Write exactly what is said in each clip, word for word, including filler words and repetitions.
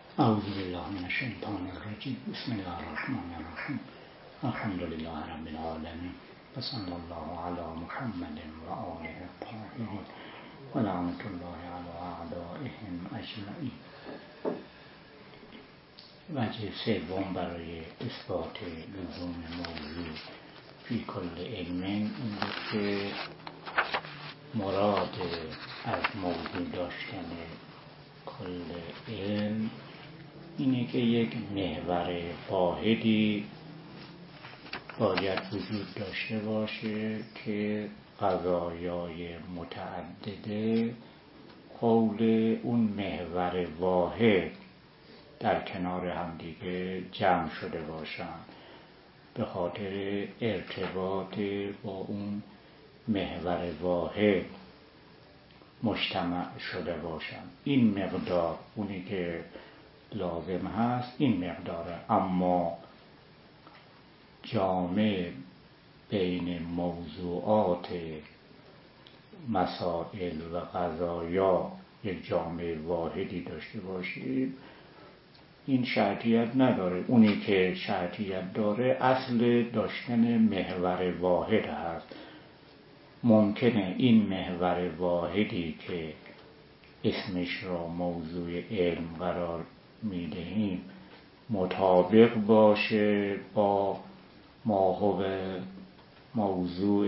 اعوذ بالله من الشیطان الرجیم. بسم الله الرحمن الرحیم. الحمد لله رب العالمین و صلی الله علی محمد و آله الطاهرین و لعنت الله علی اعدائهم اجمعین. وجه سوم برای اثبات لزوم موضوع فی کل علم این بود که مراد از موضوع داشتن کل علم اینه که یک محور واحدی باید وجود داشته باشه که قضایای متعدده حول اون محور واحد در کنار همدیگه جمع شده باشند به خاطر ارتباط با اون محور واحد مجتمع شده باشند. این مقدار اونی که لازم هست این مقداره، اما جامع بین موضوعات مسائل و قضایا یک جامع واحدی داشته باشیم این شرطیت نداره. اونی که شرطیت داره اصل داشتن محور واحد هست. ممکنه این محور واحدی که اسمش را موضوع علم قرار میدهیم مطابق باشه با ماهو موضوع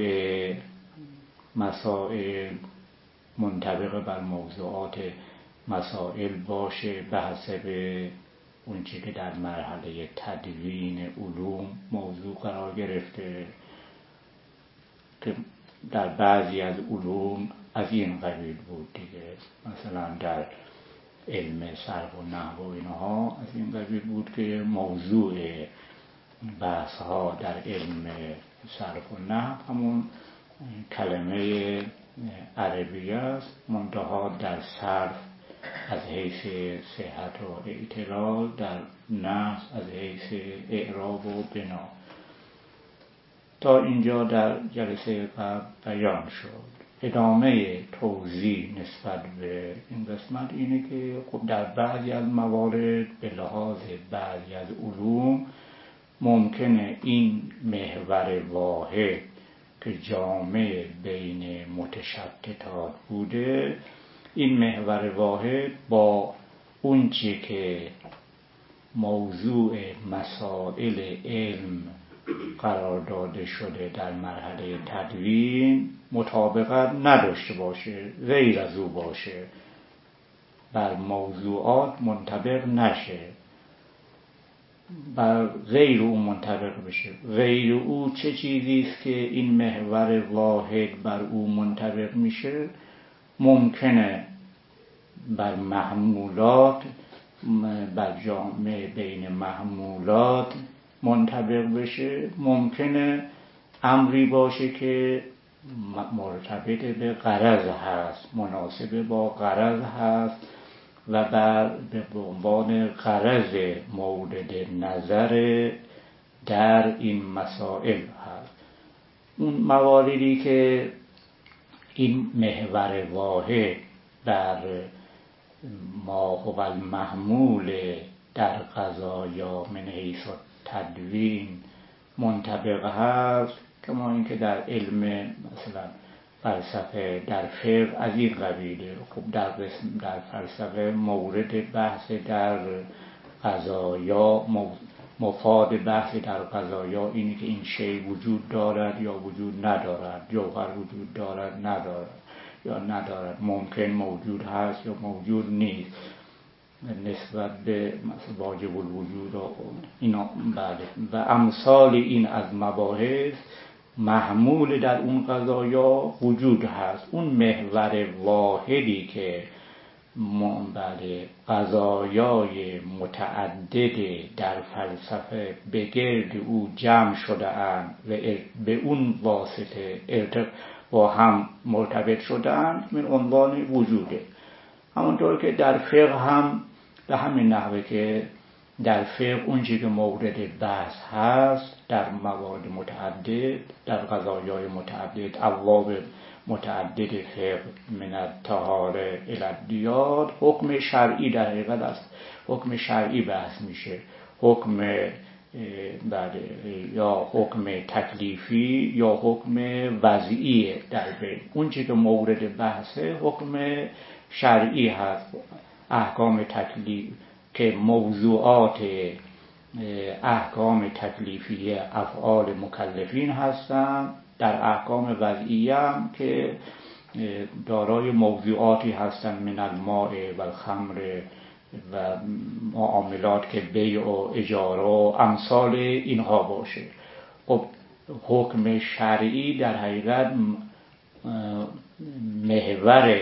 مسائل، منطبق بر موضوعات مسائل باشه به حسب اونچه که در مرحله تدوین علوم موضوع قرار گرفته، که در بعضی از علوم از این قبیل بود دیگه. مثلا در علم صرف و نحو و اینها از این قبیل بود که موضوع بحث ها در علم صرف و نحو همون کلمه عربی است، منتها در صرف از حیث صحت و اعتلال، در نحو از حیث اعراب و بنا. تا اینجا در جلسه قبل بیان شد. ادامه توضیح نسبت به این قسمت اینه که خب در بعضی از موارد به لحاظ بعضی از علوم ممکنه این محور واحد که جامع بین متشتتات بوده، این محور واحد با اون چی که موضوع مسائل علم قرار داده شده در مرحله تدوین مطابقت نداشته باشه، غیر از او باشه، بر موضوعات منطبق نشه، بر غیر او منطبق بشه. غیر او چه چیزی است که این محور واحد بر او منطبق میشه؟ ممکنه بر محمولات، بر جامع بین محمولات منطبق بشه، ممکنه امری باشه که مرتبط به غرض هست، مناسب با غرض هست و بر به عنوان غرض مورد نظر در این مسائل هست. اون مواردی که این محور واحد بر ما هو المحمول در قضایا من حیث تدوین منطبق هست، کما اینکه در علم مثلا فلسفه در فقه از این قبیله. خب در قسم در فلسفه مورد بحث در قضایا، مفاد بحث در قضایا اینه که این شی وجود دارد یا وجود ندارد، جوهر وجود دارد ندارد یا ندارد، ممکن موجود هست یا موجود نیست، نسبت به مثلا واجب الوجود و اینا بله و امثال این از مباحث محمول در اون قضایا وجود هست. اون محور واحدی که بله قضایای متعدد در فلسفه به گرد او جمع شده اند و به اون واسطه با هم مرتبط شده اند من عنوان وجوده. همونطور که در فقه هم به همین نحوه که در فقه اونچه که مورد بحث هست در موارد متعدد، در قضایای متعدد، ابواب متعدد فقه من الطهاره الی الدیار، حکم شرعی در حقیقت است. حکم شرعی بحث میشه، حکم بله یا حکم تکلیفی یا حکم وضعی. در بین اون چی که مورد بحثه حکم شرعی هست. احکام تکلیف که موضوعات احکام تکلیفی افعال مکلفین هستند، در احکام وضعیه هم که دارای موضوعاتی هستند من الماء و الخمر و معاملات که بیع و اجاره و امثال اینها باشه. خب حکم شرعی در حقیقت محور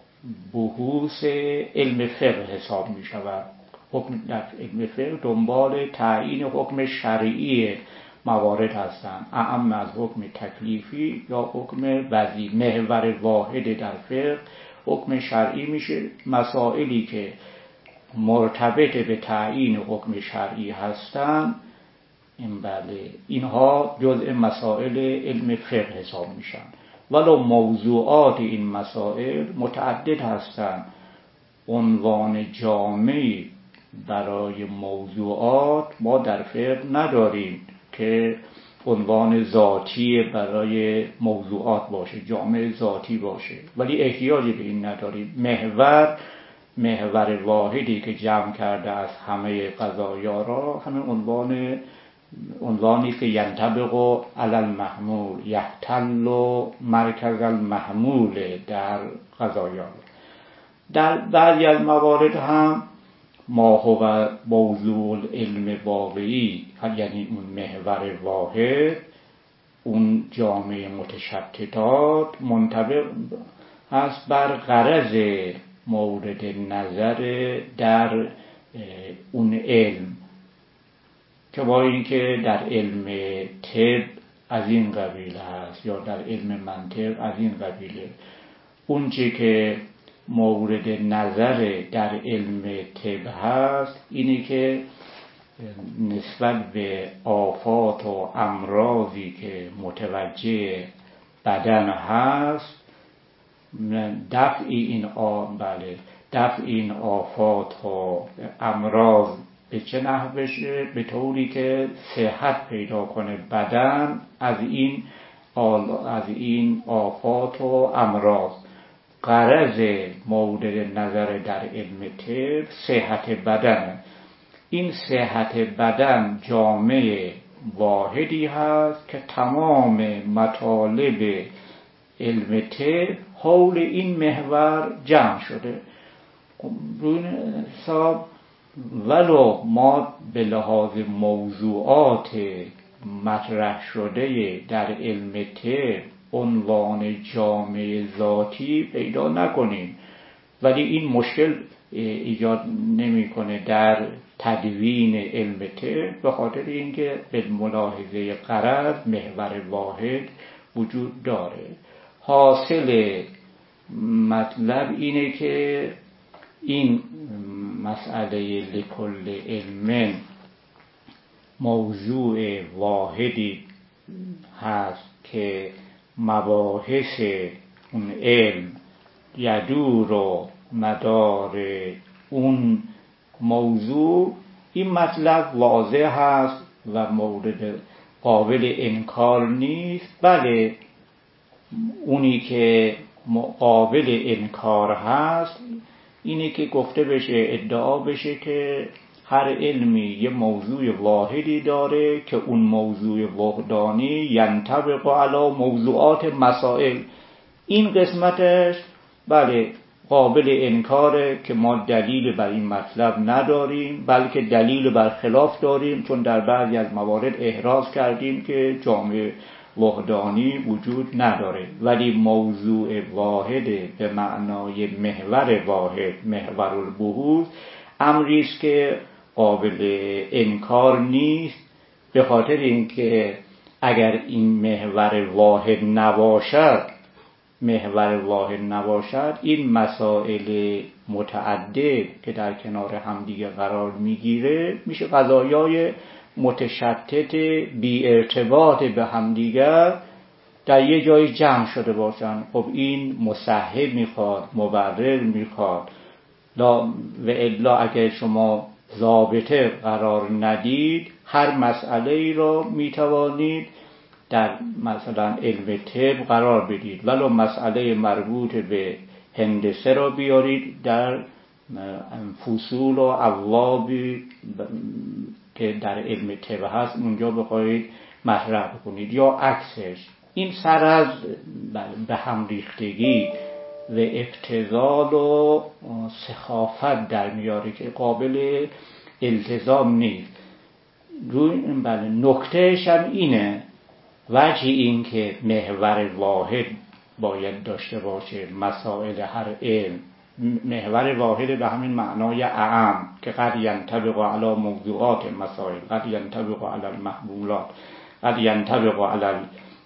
بحوث علم فقه حساب می شود. حکم در علم فقه دنبال تعیین حکم شرعی موارد هستند، اعم از حکم تکلیفی یا حکم وضعی. محور واحد در فقه حکم شرعی میشه. مسائلی که مرتبط به تعیین حکم شرعی هستند این بله اینها جزء مسائل علم فقه حساب میشن، ولو موضوعات این مسائل متعدد هستند. عنوان جامعی برای موضوعات ما در فقه نداریم که عنوان ذاتی برای موضوعات باشه، جامع ذاتی باشه، ولی احتیاجی به این نداریم. محور محور واحدی که جمع کرده از همه قضایا را همه عنوان عنوانی که ینطبق علی المحمول، یحتل مرکز المحمول در قضایا. در بعضی از موارد هم ما هو موضوع علم واقعی، یعنی اون محور واحد، اون جامعه متشتتات منطبق هست بر غرض مورد نظر در اون علم، که با اینکه در علم طب از این قبیل هست یا در علم منطق از این قبیله. اون چی که مورد نظر در علم طب هست اینی که نسبت به آفات و امراضی که متوجه بدن هست، دفع این آ بله دفع این آفات و امراض به چه نحو بشه، به طوری که صحت پیدا کنه بدن از این از این آفات و امراض. غرض مورد نظر در علم طب صحت بدن. این صحت بدن جامعه واحدی هست که تمام مطالب علم طب حول این محور جمع شده. روی این حساب ولو ما به لحاظ موضوعات مطرح شده در علم طب عنوان جامعه ذاتی پیدا نکنیم، ولی این مشکل ایجاد نمیکنه در تدوین علم طب، به خاطر اینکه به ملاحظه غرض محور واحد وجود داره. حاصل مطلب اینه که این مسئله لکل علم موضوع واحدی هست که مباحث اون علم یدور و مدار اون موضوع. این مطلب واضح هست و مورد قابل انکار نیست. بله اونی که قابل انکار هست اینی که گفته بشه، ادعا بشه که هر علمی یه موضوع واحدی داره که اون موضوع وحدانی ینطبق علی موضوعات مسائل. این قسمتش بله قابل انکاره که ما دلیل بر این مطلب نداریم، بلکه دلیل بر خلاف داریم، چون در بعضی از موارد احراز کردیم که جامع وحدانی وجود نداره. ولی موضوع واحد به معنای محور واحد، محور البحوث، امری است که قابل انکار نیست، به خاطر اینکه اگر این محور واحد نباشد محور واحد نباشد این مسائل متعدد که در کنار همدیگه قرار میگیره میشه قضایای متشتت بی ارتباط به همدیگه در یه جای جمع شده باشن. خب این مصحح میخواد، مبرر میخواد. لا و الا اگر شما ضابطه قرار ندید، هر مسئله ای را میتوانید در مثلا علم طب قرار بدید، ولو مسئله مربوط به هندسه را بیارید در فصول و ابوابی که در علم طب هست اونجا بخواید مطرح کنید، یا عکسش. این سر از به هم ریختگی و ابتذال و سخافت در میاره که قابل التزام نیست. روی بله نکتهش هم اینه، وجه این که محور واحد باید داشته باشه مسائل هر علم. محور واحد به همین معنای اعم که قد ینطبق علی موضوعات مسائل، قد ینطبق علی المحمولات، قد ینطبق علی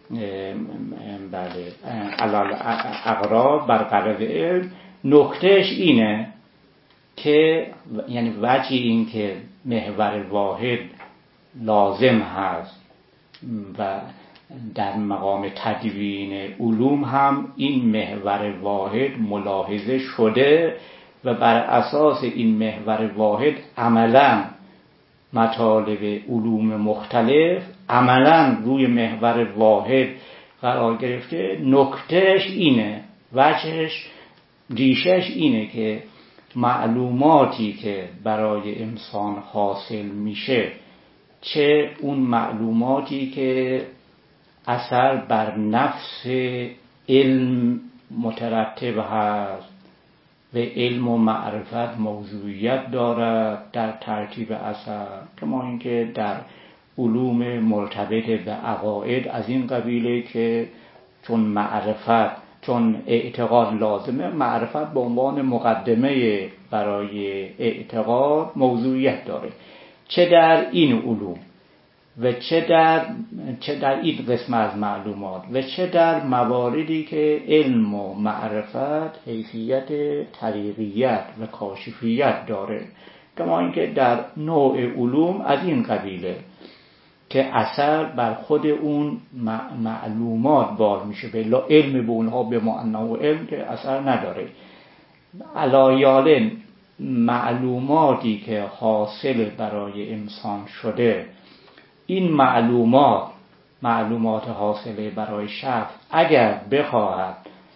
بله علی الاغراض بر غرض علم. نکتهش اینه که یعنی وجه این که محور واحد لازم هست و در مقام تدوین علوم هم این محور واحد ملاحظه شده و بر اساس این محور واحد عملاً مطالب علوم مختلف عملاً روی محور واحد قرار گرفته. نکتهش اینه، وجهش ریشش اینه که معلوماتی که برای انسان حاصل میشه، چه اون معلوماتی که اثر بر نفس علم مترتب هست و علم و معرفت موضوعیت دارد در ترتیب اثر، کما اینکه در علوم مرتبط به عقاید از این قبیله که چون معرفت چون اعتقاد لازمه، معرفت به عنوان مقدمه برای اعتقاد موضوعیت داره، چه در این علوم و چه در چه در این قسم از معلومات و چه در مواردی که علم و معرفت حیثیت طریقیت و کاشفیت داره، کما اینکه در نوع علوم از این قبیله که اثر بر خود اون معلومات بار میشه، بلا علم به اونها به معنی علم که اثر نداره. علایال معلوماتی که حاصل برای انسان شده، این معلومات معلومات حاصله برای شخص اگر بخواهد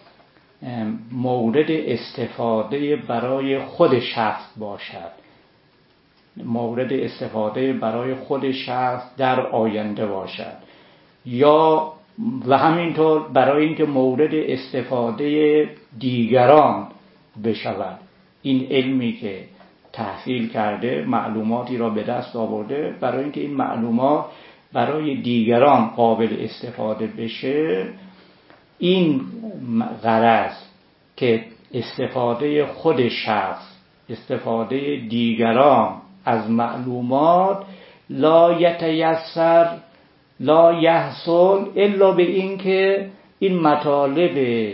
مورد استفاده برای خود شخص باشد، مورد استفاده برای خود شخص در آینده باشد، یا و همینطور برای اینکه مورد استفاده دیگران بشود، این علمی که تحصیل کرده معلوماتی را به دست آورده برای اینکه این معلومات برای دیگران قابل استفاده بشه، این غرض که استفاده خود شخص، استفاده دیگران از معلومات لا یتیسر لا یحصل الا به این که این مطالب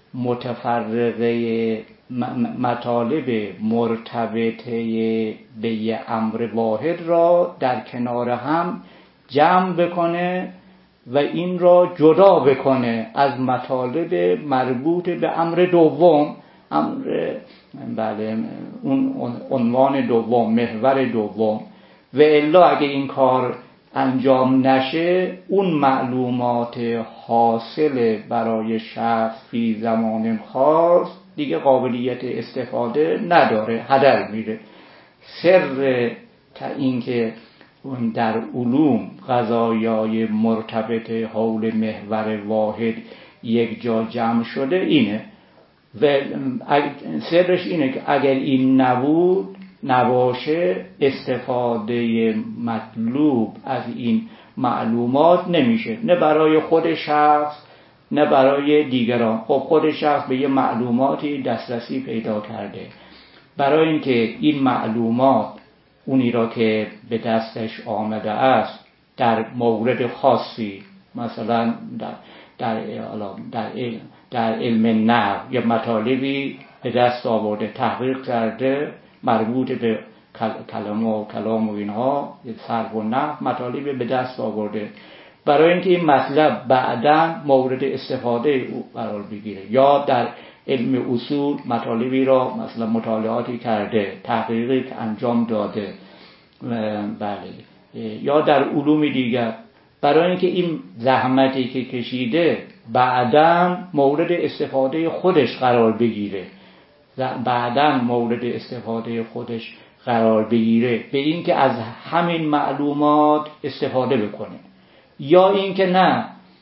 متفرقه مطالب مرتبطه به یه امر واحد را در کنار هم جمع بکنه و این را جدا بکنه از مطالب مربوط به امر دوم، امر بله اون عنوان دوم، محور دوم. و الا اگه این کار انجام نشه، اون معلومات حاصل برای شخص فی زمان خاص دیگه قابلیت استفاده نداره، هدر میره. سر تا این که در علوم قضایای مرتبط حول محور واحد یک جا جمع شده اینه، و سرش اینه که اگر این نبود نباشه استفاده مطلوب از این معلومات نمیشه، نه برای خود شخص نه برای دیگران. خب خود شخص به یه معلوماتی دسترسی پیدا کرده، برای اینکه این معلومات اونی را که به دستش آمده است در مورد خاصی، مثلا در در در علم, در علم نحو یا مطالبی به دست آورده، تحقیق کرده مربوط به کلام و کلام و اینها، صرف و نحو مطالبی به دست آورده، برای اینکه این مطلب بعداً مورد استفاده او قرار بگیره، یا در علم اصول مطالبی را مثلا مطالعاتی کرده، تحقیقی انجام داده، بله، یا در علوم دیگر، برای اینکه این زحمتی که کشیده بعداً مورد استفاده خودش قرار بگیره، بعداً مورد استفاده خودش قرار بگیره، به این که از همین معلومات استفاده بکنه، یا این که نه،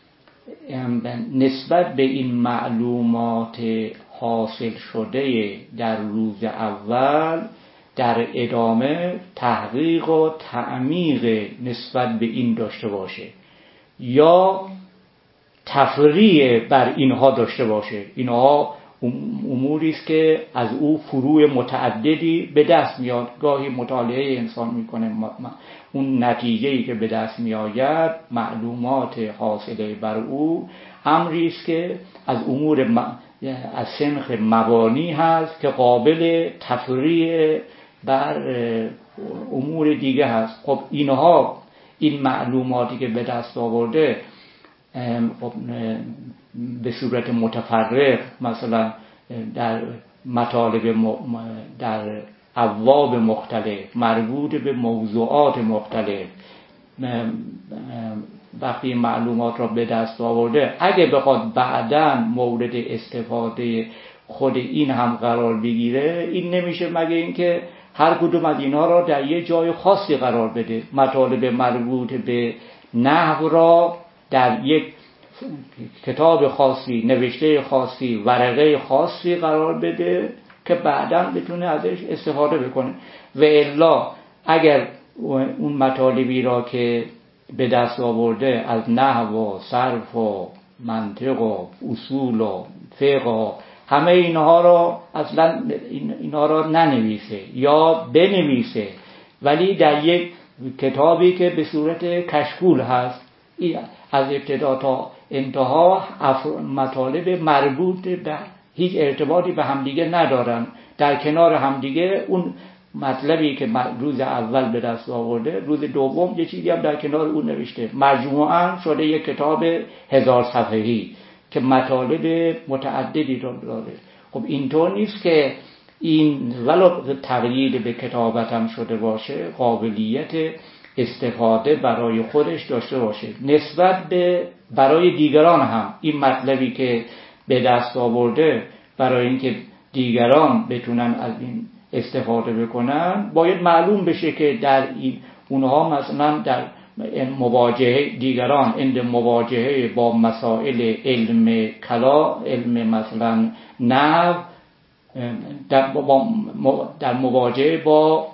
نسبت به این معلومات حاصل شده در روز اول در ادامه تحقیق و تعمیق نسبت به این داشته باشه، یا تفریع بر اینها داشته باشه. اینها اموری است که از او فروع متعددی به دست میاد. گاهی مطالعه انسان میکنه، اون نتیجه‌ای که به دست میآید، معلومات حاصله بر او، امری است که از امور م... از سنخ مبانی هست که قابل تفریع بر امور دیگه هست. خب اینها، این معلوماتی که به دست آورده خب به صورت متفرق، مثلا در مطالب م... در ابواب مختلف مربوط به موضوعات مختلف، وقتی معلومات را به دست آورده، اگه بخواد بعداً مورد استفاده خود این هم قرار بگیره، این نمیشه مگه اینکه هر کدوم از اینها را در یه جای خاصی قرار بده. مطالب مربوط به نحو را در یک کتاب خاصی، نوشته خاصی، ورقه خاصی قرار بده که بعداً بتونه ازش استفاده بکنه. و الا اگر اون مطالبی را که به دست آورده از نحو و صرف و منطق و اصول و فقه و همه اینها را اصلا اینها را ننویسه یا بنویسه، ولی در یک کتابی که به صورت کشکول هست، از ابتدا تا انتها مطالب مربوط به هیچ ارتباطی به همدیگه ندارن، در کنار همدیگه اون مطلبی که روز اول به دست آورده، روز دوم یه چیزی هم در کنار اون نوشته، مجموعاً شده یک کتاب هزار صفحه‌ای که مطالب متعددی رو داره. خب اینطور نیست که این ولو تقیید به کتابت هم شده باشه، قابلیت استفاده برای خودش داشته باشه، نسبت به برای دیگران هم این مطلبی که به دست آورده، برای اینکه دیگران بتونن از این استفاده بکنن، باید معلوم بشه که در این اونها مثلا در مواجهه دیگران، اند مواجهه با مسائل علم کلا، علم مثلا نحو، در, در مواجهه با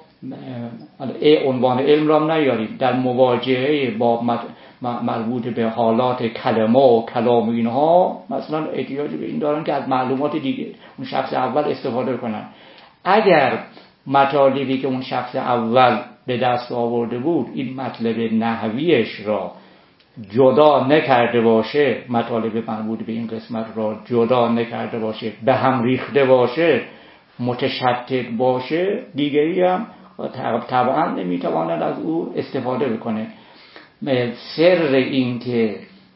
عنوان علم را نیاریم، در مواجهه با مربوط به حالات کلمه و کلام اینها مثلا احتیاج به این دارن که از معلومات دیگه اون شخص اول استفاده کنن. اگر مطالبی که اون شخص اول به دست آورده بود این مطلب نحویش را جدا نکرده باشه، مطالب مربوط به این قسمت را جدا نکرده باشه، به هم ریخته باشه، متشتت باشه، دیگری هم طبعا نمیتواند از او استفاده بکنه. سر این که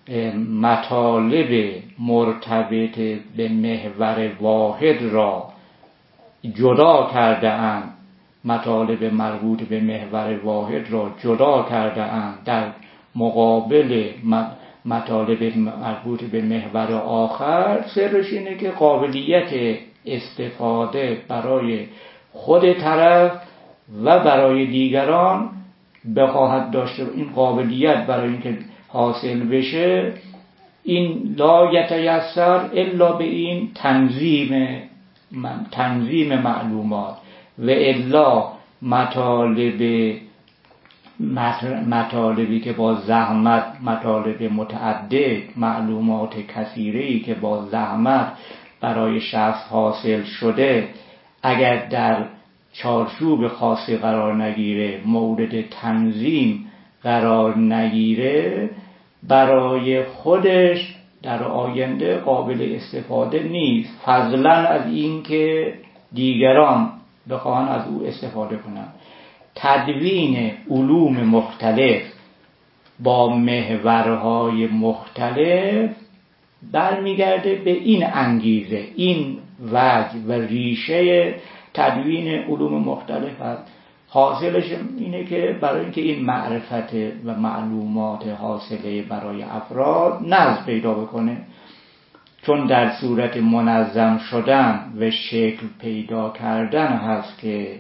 مطالب مرتبط به محور واحد را جدا کرده اند، مطالب مربوط به محور واحد را جدا کرده اند در مقابل مطالب مربوط به محور آخر، سرش اینه که قابلیت استفاده برای خود طرف و برای دیگران بخواهد داشته. این قابلیت برای اینکه حاصل بشه، این لا یتیسر الا به این تنظیم تنظیم معلومات، و الا مطالب مطالبی که با زحمت، مطالب متعدد، معلومات کثیری که با زحمت برای شخص حاصل شده، اگر در چارچوب خاصی قرار نگیره، مورد تنظیم قرار نگیره، برای خودش در آینده قابل استفاده نیست، فضلا از این که دیگران بخواهن از او استفاده کنند. تدوین علوم مختلف با محورهای مختلف برمیگرده به این انگیزه، این وجه و ریشه تدوین علوم مختلف هست. حاصلش اینه که برای اینکه این معرفت و معلومات حاصله برای افراد نظم پیدا بکنه، چون در صورت منظم شدن و شکل پیدا کردن هست که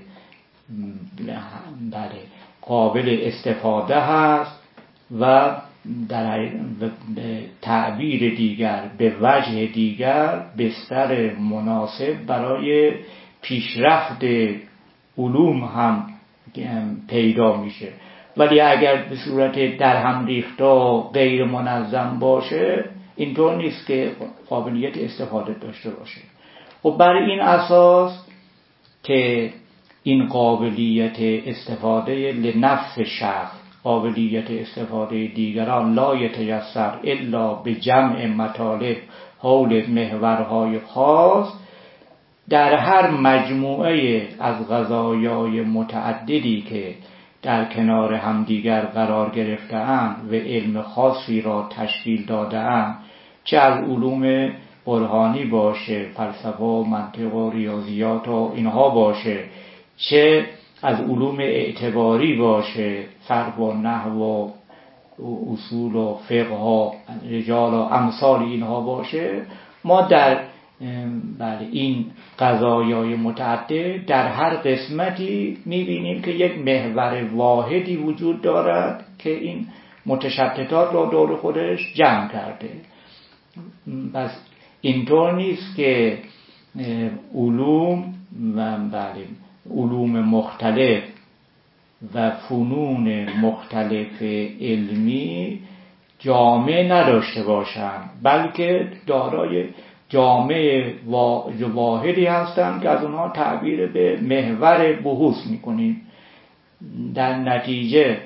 بله قابل استفاده هست و در تعبیر دیگر به وجه دیگر بستر مناسب برای پیشرفت علوم هم پیدا میشه. ولی اگر به صورت در هم ریخته غیر منظم باشه اینطور نیست که قابلیت استفاده داشته باشه. و بر این اساس که این قابلیت استفاده لنفس شخص، قابلیت استفاده دیگران لا یتیسر الا به جمع مطالب حول محورهای خاص، در هر مجموعه از قضایای متعددی که در کنار همدیگر قرار گرفته‌اند و علم خاصی را تشکیل داده‌اند، چه از علوم برهانی باشه، فلسفه و منطق و ریاضیات و اینها باشه، چه از علوم اعتباری باشه، صرف و نحو و اصول و فقه و رجال و امثال اینها باشه، ما در بله این قضایای متعدد در هر قسمتی میبینیم که یک محور واحدی وجود دارد که این متشتتات را دور خودش جمع کرده. بس اینطور نیست که علوم و بله علوم مختلف و فنون مختلف علمی جامعه نداشته باشند، بلکه دارای جامعه واحدی هستند که از اونها تعبیر به محور بحوث میکنیم. در نتیجه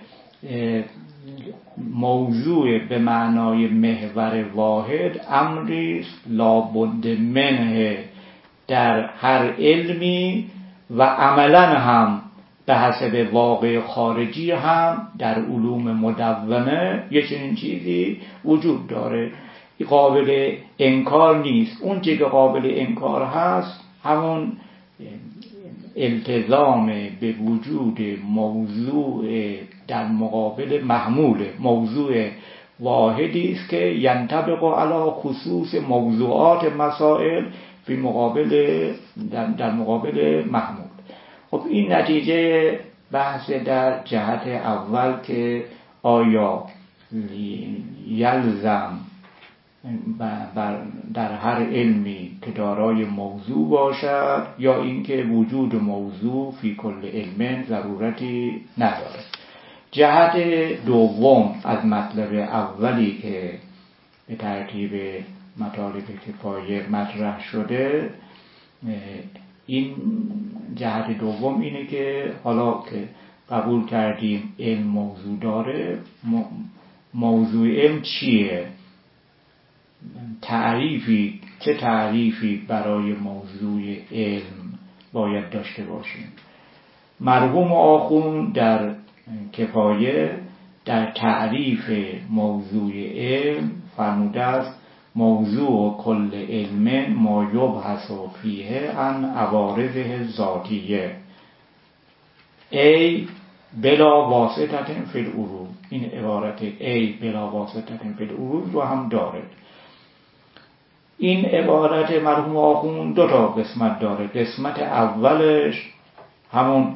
موضوع به معنای محور واحد امری است لابد منه در هر علمی و عملا هم به حسب واقع خارجی هم در علوم مدونه یه چنین چیزی وجود داره، قابل انکار نیست. اون چیزی که قابل انکار هست همون التزام به وجود موضوع در مقابل محمول، موضوع واحدی است که ینطبق علی خصوص موضوعات مسائل فی مقابل در, در مقابل محمول. خب این نتیجه بحث در جهت اول که آیا یلزم در هر علمی که دارای موضوع باشد یا اینکه وجود موضوع فی کل علم ضرورتی نداره. جهت دوم از مطلب اولی که به ترتیب مطالب کفایه مطرح شده، این جهت دوم اینه که حالا که قبول کردیم علم موضوع داره، موضوع علم چیه؟ تعریفی، چه تعریفی برای موضوع علم باید داشته باشیم؟ مرحوم آخوند در کفایه در تعریف موضوع علم فرموده است موضوع کل علم ما یبحث فیه عن عوارضه ذاتیه ای بلا واسطه فی العروض. این عبارت ای بلا واسطه فی العروض رو هم داره. این عبارت مرحوم آخوند دو تا قسمت داره. قسمت اولش همون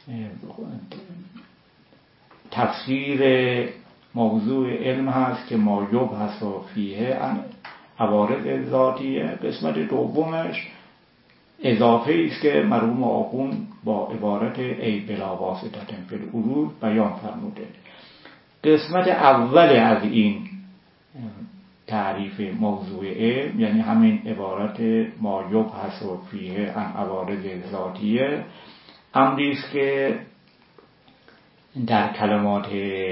تفسیر موضوع علم هست که ما یبحث فیه عن عوارض ذاتیه. قسمت دومش اضافه است که مرحوم آخوند با عبارت ای بلا واسطه فی العروض بیان فرموده. قسمت اول از این تعریف موضوع علم یعنی همین عبارت ما یبحث فیه عن عوارض ذاتیه امری است که در کلمات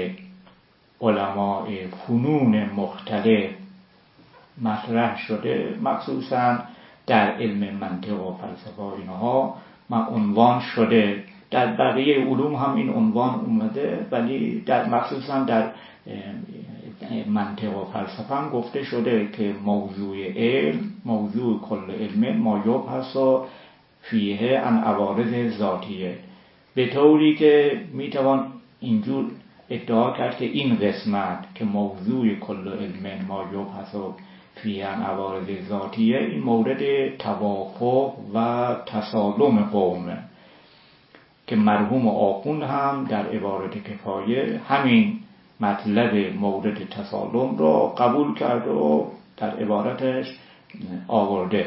علماء فنون مختلف مطرح شده، مخصوصا در علم منطق و فلسفه اینها عنوان شده در بقیه علوم هم این عنوان اومده، ولی در مخصوصا در منطق و فلسفه هم گفته شده که موضوع علم، موضوع کل علم ما یبحث فیه عن عوارض ذاتیه، به طوری که میتوان اینجور ادعا کرد که این قسمت که موضوع کل علم ما یبحث فیه عن عوارض ذاتیه، این مورد توافق و تسالم قومه که مرحوم آخوند هم در عبارت کفایه همین مطلب مورد تسالم را قبول کرد و در عبارتش آورده.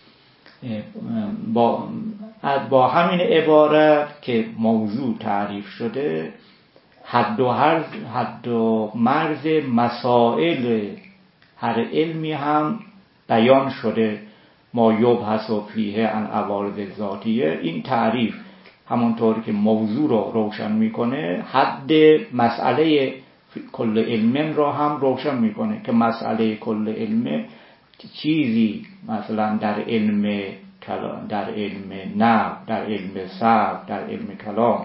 با, با همین عبارت که موضوع تعریف شده، حد و, حد و مرز مسائل هر علمی هم بیان شده. ما یبحث فیه عن عوارض ذاتیه، این تعریف همونطور که موضوع رو روشن میکنه، حد مسئله کل علم را هم روشن میکنه که مسئله کل علم چیزی مثلا در علم در علم نحو، در علم صرف، در علم کلام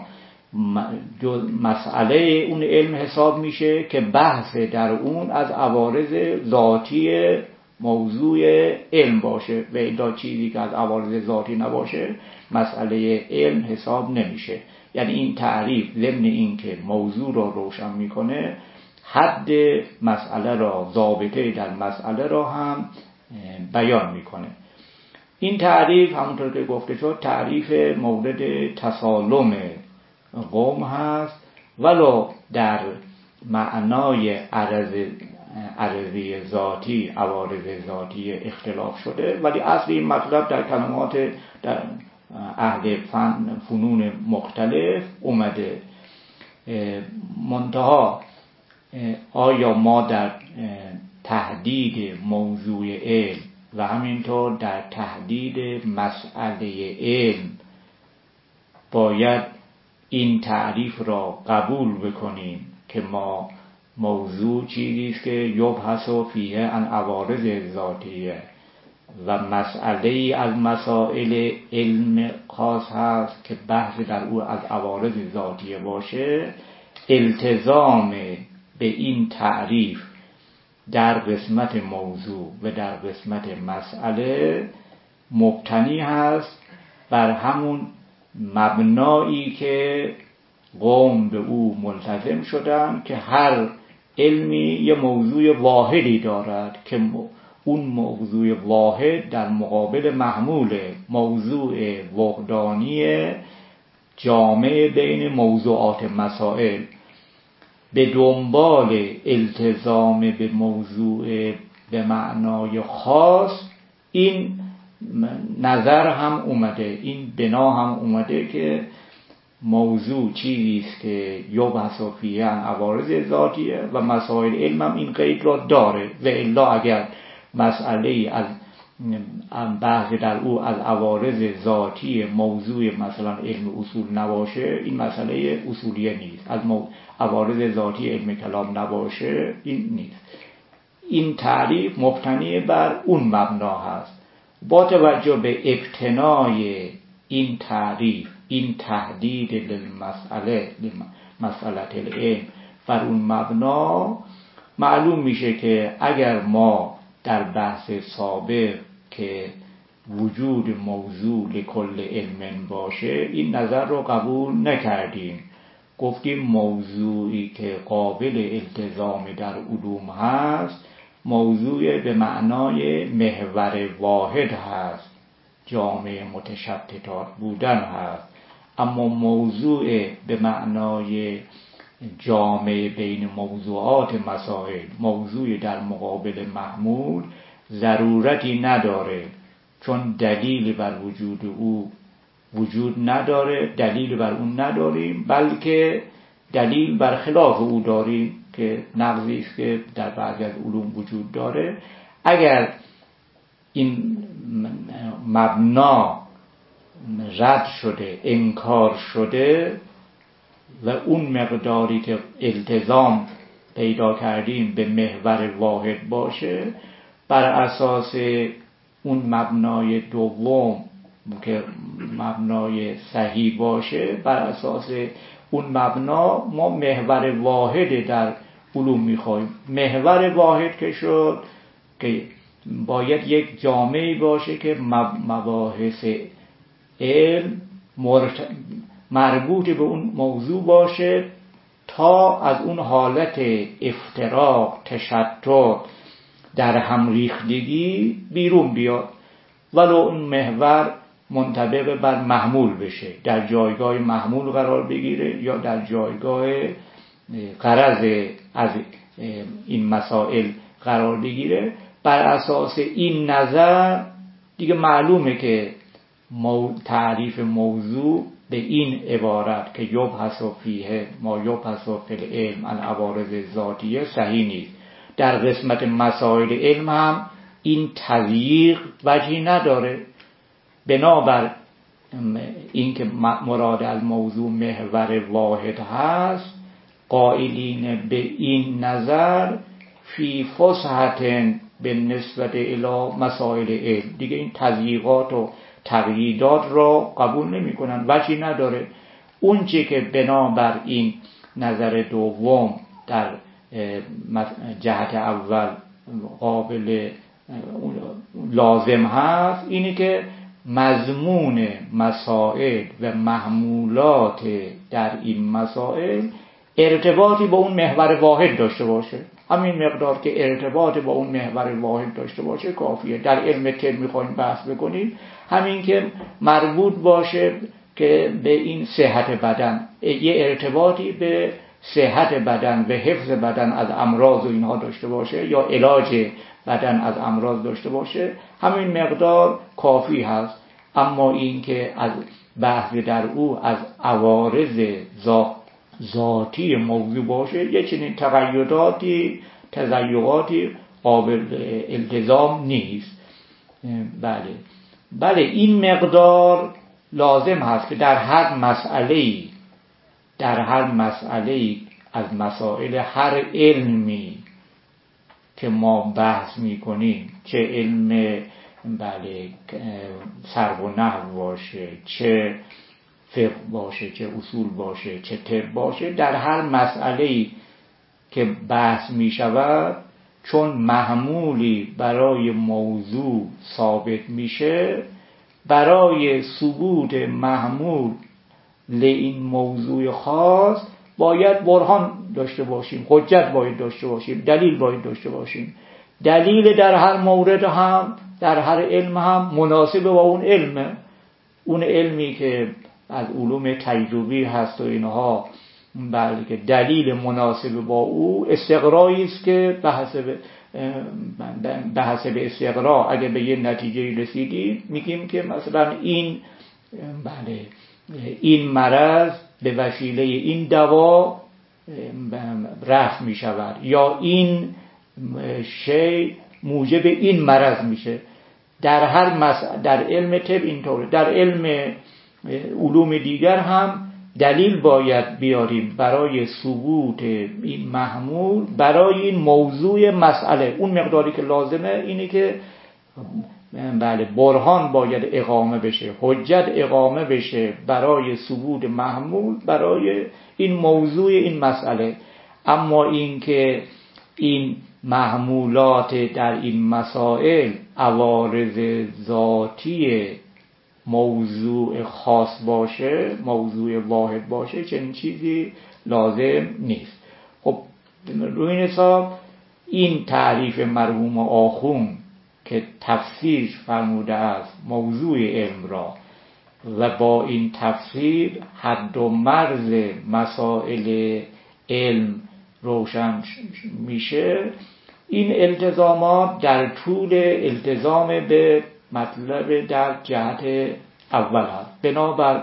مسئله اون علم حساب میشه که بحث در اون از عوارض ذاتی موضوع علم باشه، و الا چیزی که از عوارض ذاتی نباشه مسئله علم حساب نمیشه. یعنی این تعریف ضمن این که موضوع را روشن میکنه، حد مسئله را، ضابطه در مسئله را هم بیان میکنه. این تعریف همونطور که گفته شد تعریف مورد تسالم قوم هست، ولو در معنای عرض عرضی ذاتی، عوارض ذاتی اختلاف شده، ولی اصل این مطلب در کلمات در اهل فن فنون مختلف اومده. منتها آیا ما در تحدید موضوع علم و همینطور در تحدید مسئله علم باید این تعریف را قبول بکنیم که ما موضوع چیزی است که یبحث فیه عن عوارض ذاتیه و مسئله از مسائل علم خاص هست که بحث در او از عوارض ذاتیه باشه، التزام به این تعریف در قسمت موضوع و در قسمت مسئله مبتنی هست بر همون مبنایی که قوم به او ملتزم شدن که هر علمی یه موضوع واحدی دارد که اون موضوع واحد در مقابل محمول موضوع وحدانی جامع بین موضوعات مسائل. به دنبال التزام به موضوع به معنای خاص این نظر هم اومده، این بنا هم اومده که موضوع چیزی است که یبحث فیه عن عوارض ذاتیه و مسائل علم هم این قید را داره، و الا اگر مسئله از بحث در او از عوارض ذاتی موضوع مثلا علم اصول نباشه، این مسئله اصولیه نیست. از عوارض ذاتی علم کلام نباشه، این نیست. این تعریف مبتنی بر اون مبنا هست. با توجه به ابتنای این تعریف، این تحدید للمسئله مسئله العلم بر اون مبنا، معلوم میشه که اگر ما در بحث سابق که وجود موضوع لکل علم باشه این نظر رو قبول نکردیم، گفتیم موضوعی که قابل التزام در علوم هست موضوع به معنای محور واحد هست، جامع متشتتات بودن هست. اما موضوع به معنای جامع بین موضوعات مسائل، موضوع در مقابل محمول، ضرورتی نداره، چون دلیل بر وجود او وجود نداره، دلیل بر اون نداریم، بلکه دلیل بر خلاف او داریم که نقضی است که در بعضی از علوم وجود داره. اگر این مبنا رد شده، انکار شده و اون مقداری که التزام پیدا کردیم به محور واحد باشه، بر اساس اون مبنای دوم که مبنای صحیح باشه، بر اساس اون مبنا ما محور واحد در علوم میخوایم. محور واحد که شد که باید یک جامعه باشه که مباحث علم مربوط به اون موضوع باشه تا از اون حالت افتراق، تشتت، در هم ریختگی بیرون بیاد، ولو اون محور منطبق بر محمول بشه، در جایگاه محمول قرار بگیره یا در جایگاه غرض از این مسائل قرار بگیره. بر اساس این نظر دیگه معلومه که تعریف موضوع به این عبارت که یبحث فیه ما یبحث فی العلم عن عوارض ذاتیه صحیح نیست. در قسمت مسائل علم هم این تضییق وجهی نداره. بنابر اینکه مراد از موضوع محور واحد هست، قائلین به این نظر فی فسحت به نسبت الی مسائل علم، دیگه این تضییقات و تقییدات را قبول نمی کنن، وجهی نداره. اون چی که بنابر این نظر دوم در جهت اول قابل لازم هست اینه که مضمون مسائل و محمولات در این مسائل ارتباطی با اون محور واحد داشته باشه. همین مقدار که ارتباط با اون محور واحد داشته باشه کافیه. در علم طب میخوایم بحث بکنیم، همین که مربوط باشه که به این صحت بدن، یه ارتباطی به صحت بدن و حفظ بدن از امراض و اینها داشته باشه یا علاج بدن از امراض داشته باشه، همین مقدار کافی هست. اما این که از بحث در او از عوارض ذاتی موضوع باشه، یه چنین تقییداتی تضیقاتی قابل التزام نیست. بله بله این مقدار لازم هست که در هر مسئله‌ای در هر مسئله‌ای از مسائل هر علمی که ما بحث می‌کنیم، چه علم بله صرف و نحو باشه، چه فقه باشه، چه اصول باشه، چه طب باشه، در هر مسئله‌ای که بحث می‌شود چون محمولی برای موضوع ثابت میشه، برای ثبوت محمول لین موضوع خاص باید برهان داشته باشیم، حجت باید داشته باشیم، دلیل باید داشته باشیم. دلیل در هر مورد هم در هر علم هم مناسب با اون علمه. اون علمی که از علوم تجربی هست و اینها، بلکه دلیل مناسب با او استقرایی است که بحث به بحث به استقرا اگه به یه نتیجه رسیدیم میگیم که مثلا این بله این مرض به وسیله این دوا رفع می شود یا این شی موجب این مرض میشه. در هر مس... در علم طب اینطوره، در علم علوم دیگر هم دلیل باید بیاریم برای ثبوت این محمول برای این موضوع مسئله. اون مقداری که لازمه اینه که بله برهان باید اقامه بشه، حجت اقامه بشه برای ثبوت محمول برای این موضوع این مسئله. اما این که این محمولات در این مسائل عوارض ذاتی موضوع خاص باشه، موضوع واحد باشه، چنین چیزی لازم نیست. خب روی این حساب این تعریف مرحوم آخوند که تفسیر فرموده است موضوع علم را و با این تفسیر حد و مرز مسائل علم روشن میشه، این التزامات در طول التزام به مطلب در جهت اول هست. بنابر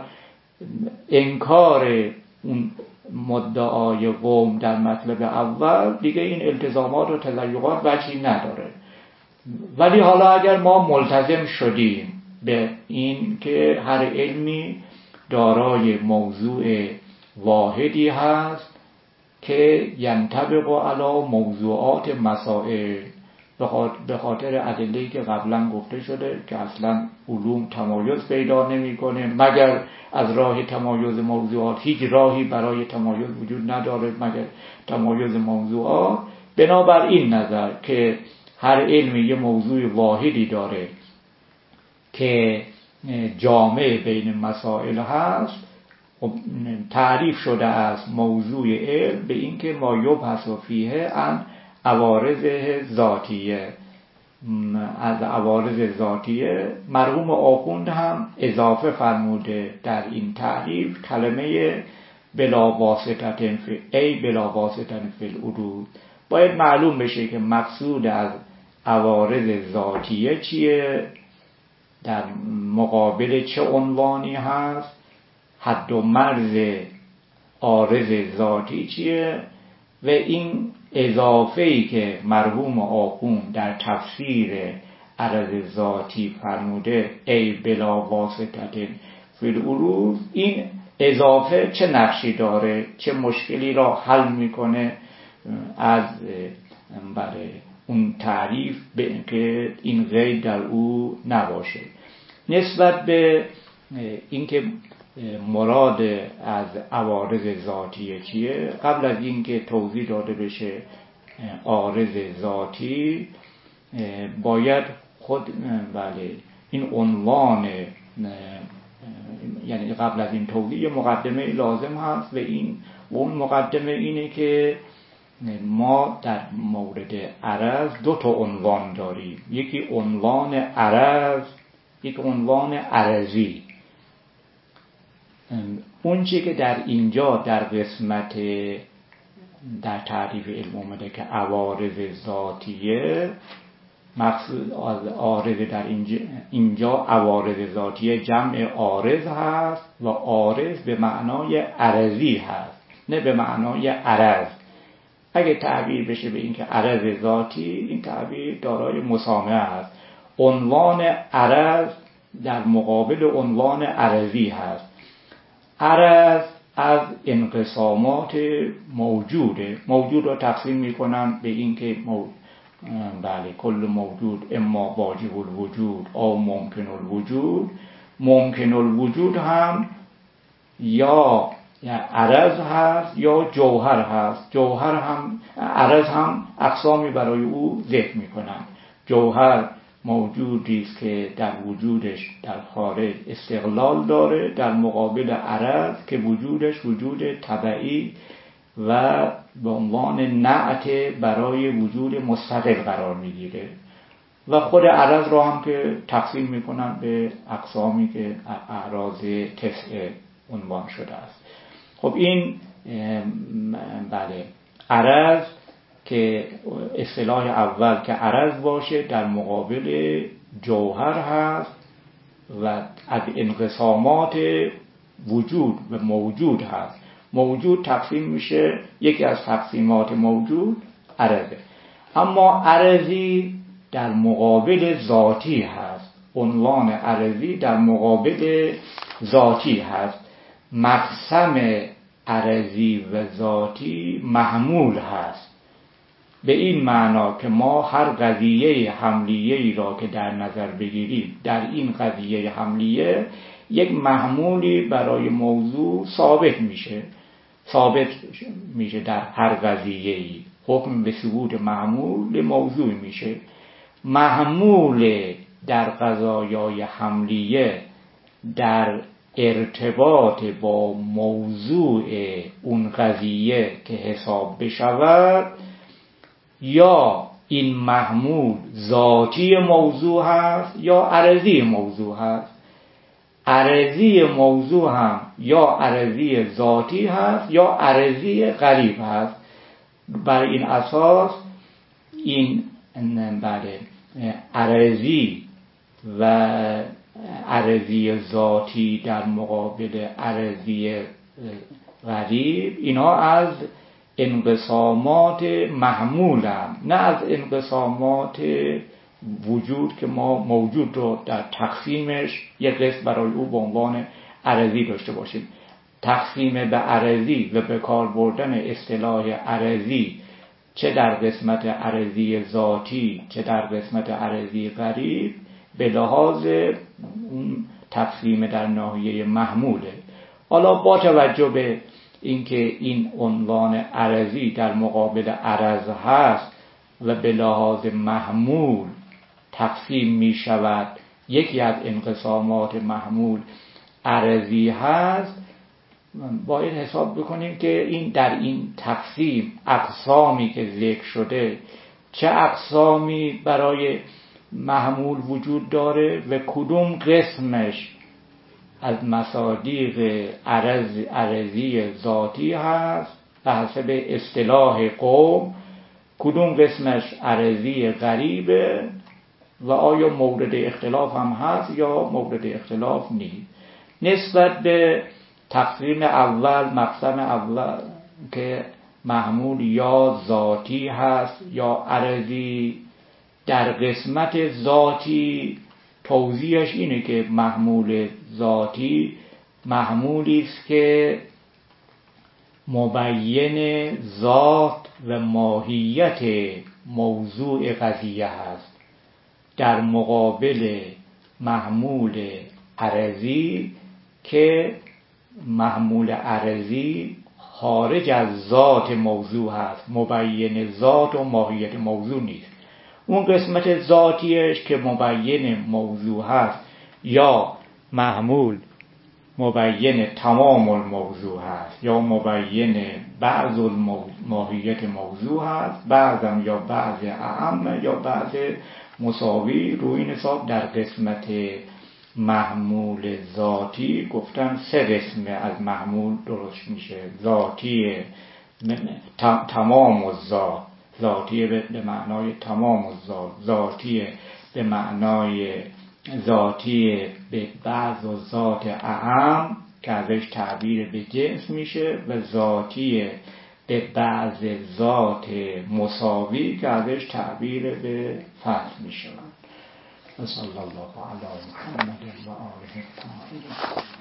انکار اون مدعای قوم در مطلب اول دیگه این التزامات و تضیقات وجهی نداره. ولی حالا اگر ما ملتزم شدیم به این که هر علمی دارای موضوع واحدی هست که ینطبق علی موضوعات مسائل به خاطر ادله‌ای که قبلا گفته شده که اصلا علوم تمایز پیدا نمی‌کنه مگر از راه تمایز موضوعات. هیچ راهی برای تمایز وجود نداره مگر تمایز موضوعات. بنابر این نظر که هر علمی یه موضوع واحدی داره که جامع بین مسائل هست، تعریف شده از موضوع علم به این که ما یبحث فیه عن عوارض ذاتیه. از عوارض ذاتیه مرحوم آخوند هم اضافه فرموده در این تعریف کلمه بلا واسطه فی ای بلا واسطه فی العروض. باید معلوم بشه که مقصود از عوارض ذاتیه چیه، در مقابل چه عنوانی هست، حد و مرز عارض ذاتی چیه و این اضافه‌ای که مرحوم آخوند در تفسیر عرض ذاتی فرموده ای بلا واسطه فی العروض، این اضافه چه نقشی داره، چه مشکلی را حل میکنه از برای اون تعریف که این قید در او نباشه. نسبت به اینکه مراد از عوارض ذاتیه چیه، قبل از اینکه توضیح داده بشه عارض ذاتی باید خود بله این عنوان، یعنی قبل از این توضیح مقدمه لازم هست و این اون مقدمه اینه که ما در مورد عرض دو تا عنوان داریم، یکی عنوان عرض، یکی عنوان عرضی. اون چی که در اینجا در قسمت در تعریف علم اومده که عوارض ذاتیه، مقصود عارض در اینجا, اینجا عوارض ذاتیه جمع عارض هست و عارض به معنای عرضی هست نه به معنای عرض. اگه تعبیر بشه به این که عرض ذاتی، این تعبیر دارای مسامحه است. عنوان عرض در مقابل عنوان عرضی هست. عرض از انقسامات موجوده، موجود رو تقسیم میکنن به این که مو... بله کل موجود اما واجب الوجود او ممکن الوجود. ممکن الوجود هم یا عرض هست یا جوهر هست. جوهر هم عرض هم اقسامی برای او ذکر میکنن. جوهر موجودی است که در وجودش در خارج استقلال داره، در مقابل عرض که وجودش وجود طبیعی و به عنوان نعت برای وجود مستقل قرار میگیره. و خود عرض را هم که تقسیم میکنن به اقسامی که اعراض تسعه عنوان شده است. خب این بله عرض که اصطلاح اول که عرض باشه در مقابل جوهر هست و از انقسامات وجود و موجود هست. موجود تقسیم میشه، یکی از تقسیمات موجود عرضه. اما عرضی در مقابل ذاتی هست. عنوان عرضی در مقابل ذاتی هست. مقسم عرضی و ذاتی محمول هست، به این معنا که ما هر قضیه حملیه‌ای را که در نظر بگیریم، در این قضیه حملیه یک محمولی برای موضوع ثابت میشه ثابت میشه در هر قضیه‌ای. حکم به ثبوت محمول موضوع میشه. محمول در قضایای حملیه در ارتباط با موضوع اون قضیه که حساب بشود، یا این محمول ذاتی موضوع هست یا عرضی موضوع هست. عرضی موضوع هم یا عرضی ذاتی هست یا عرضی غریب هست. بر این اساس این بله عرضی و عرضی ذاتی در مقابل عرضی غریب، اینا از انقسامات محمولن، نه از انقسامات وجود که ما موجود رو در تقسیمش یک قسم برای او به عنوان عرضی داشته باشیم. تقسیم به عرضی و به کار بردن اصطلاح عرضی چه در قسمت عرضی ذاتی چه در قسمت عرضی غریب به لحاظ اون تقسیم در ناحیه محموله. حالا با توجه به اینکه این عنوان عرضی در مقابل عرض هست و به لحاظ محمول تقسیم می شود، یکی از انقسامات محمول عرضی هست، باید حساب بکنیم که این در این تقسیم اقسامی که ذکر شده چه اقسامی برای محمول وجود داره و کدوم قسمش از مصادیق عرض عرضی ذاتی هست به حسب اصطلاح قوم، کدوم قسمش عرضی غریبه و آیا مورد اختلاف هم هست یا مورد اختلاف نیست. نسبت به تقسیم اول، مقسم اول که محمول یا ذاتی هست یا عرضی، در قسمت ذاتی توضیحش اینه که محمول ذاتی محمولی است که مبین ذات و ماهیت موضوع قضیه هست، در مقابل محمول عرضی که محمول عرضی خارج از ذات موضوع هست، مبین ذات و ماهیت موضوع نیست. اون قسمت ذاتیش که مبین موضوع هست یا محمول مبین تمام الموضوع هست یا مبین بعض ماهیت موضوع هست، بعضم یا بعض اعم یا بعض مساوی. روی این حساب در قسمت محمول ذاتی گفتن سه قسم از محمول درست میشه: ذاتی تمام الذات، ذاتی به معنای تمام الذات، ذاتی به معنای ذاتی به بعض و ذات اعم که ازش تعبیر به جنس میشه و ذاتی به بعض ذات مساوی که ازش تعبیر به فرد میشه. صلی الله علی محمد و آله الطاهرین.